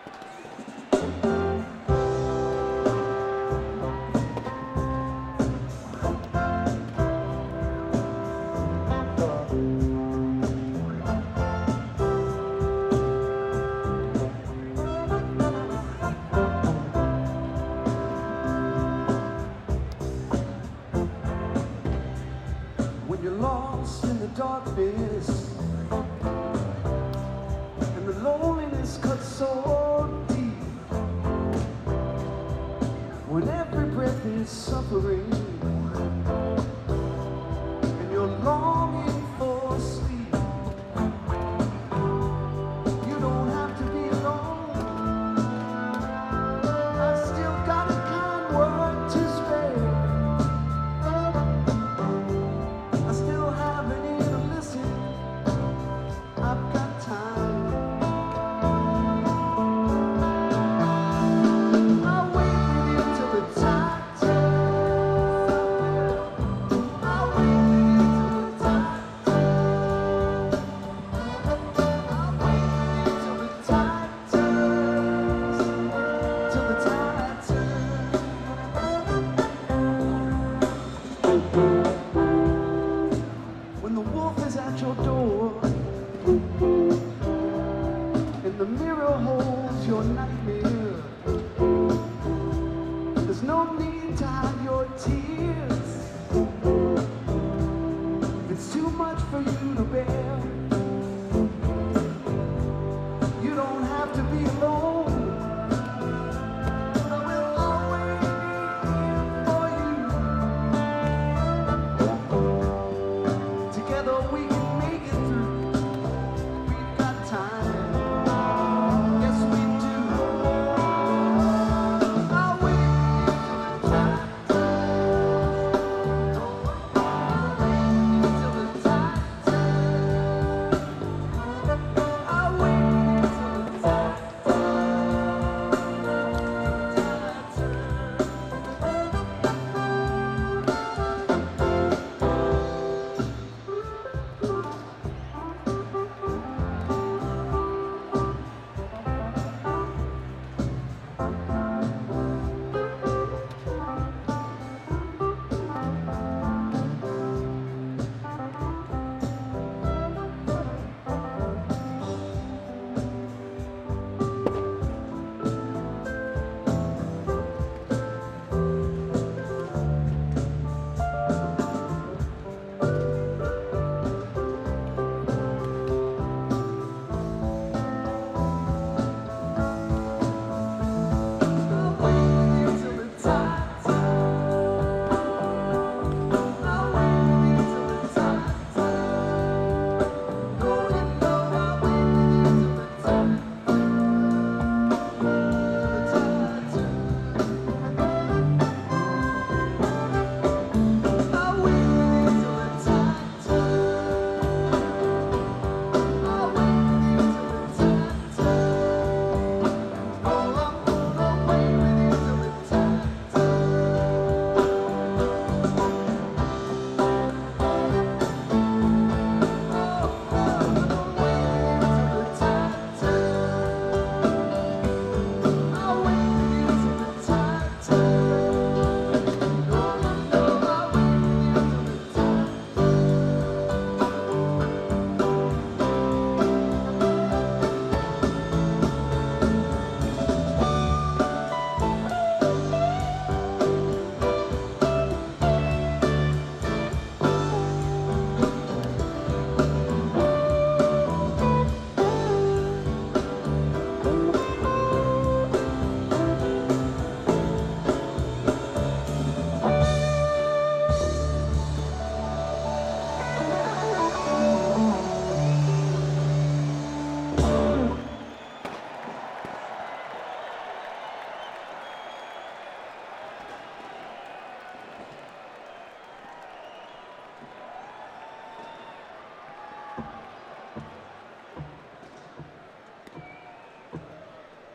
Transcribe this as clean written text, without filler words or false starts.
When you're lost in the darkness and the loneliness cuts so deep, when every breath is suffering and you're longing for sleep, you don't have to be alone. I still got a kind word to spare. I still have an ear to listen. I've got time. I'll wait with you till the tide turns. I'll wait with you till the tide turns. I'll wait with you till the tide turns. Till the tide turns. When the wolf is at your door and the mirror holds your nightmare, there's no need to hide your tears. If it's too much for you to bear,